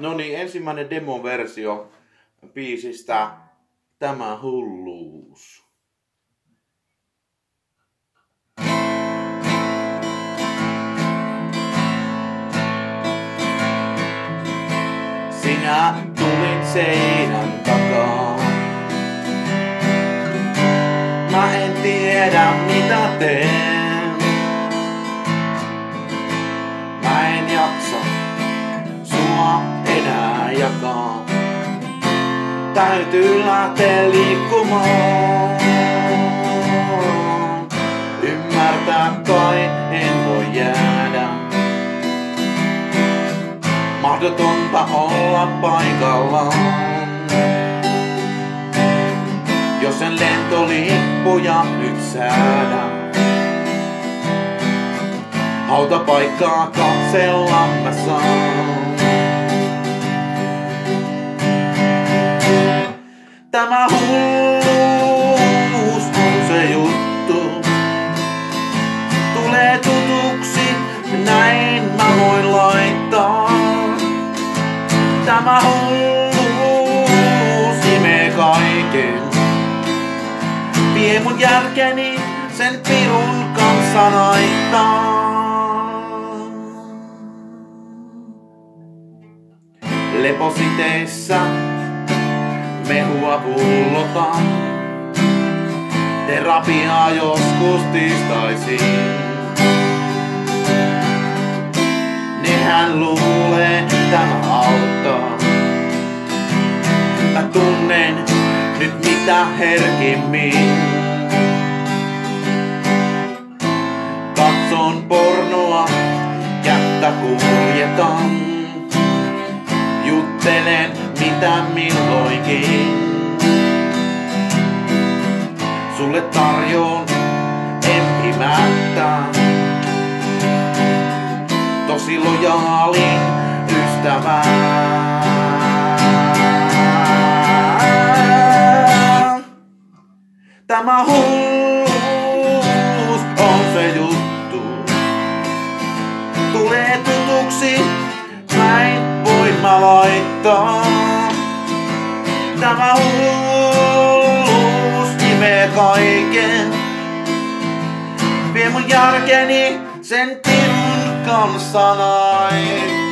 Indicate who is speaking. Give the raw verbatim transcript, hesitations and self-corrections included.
Speaker 1: No niin, ensimmäinen demoversio biisistä Tämä hulluus. Sinä tulit seinän takaa. Mä en tiedä mitä teen. Mä en jaksa sua enää jakaa. Täytyy lähteä liikkumaan. Ymmärtää kai en voi jäädä. Mahdotonta olla paikallaan. Jos en lentolippuja nyt säädä. Hautapaikkaa katsella mä saan. Tämä hulluus on se juttu. Tulee tutuksi, näin mä voin laittaa. Tämä hulluus imee kaiken. Vie mun järkeni sen pirun kanssa naittaa. Lepositeissä mehua pullotaan. Terapiaa joskus tiistaisin. Nehän luulee tämä auttaa. Mä tunnen nyt mitä herkimmin. Katson pornoa, kättä kuljetan. Juttelen mitä milloinkin. Sulle tarjoon empimättä tosi lojaalin ystävää. Tämä hulluus on se juttu. Tulee tutuksi, näin voin mä laittaa. Tämä hulluus imee kaiken. Vie mun järkeni sen pirun kanssa naittaa.